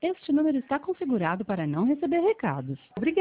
Este número está configurado para não receber recados. Obrigada.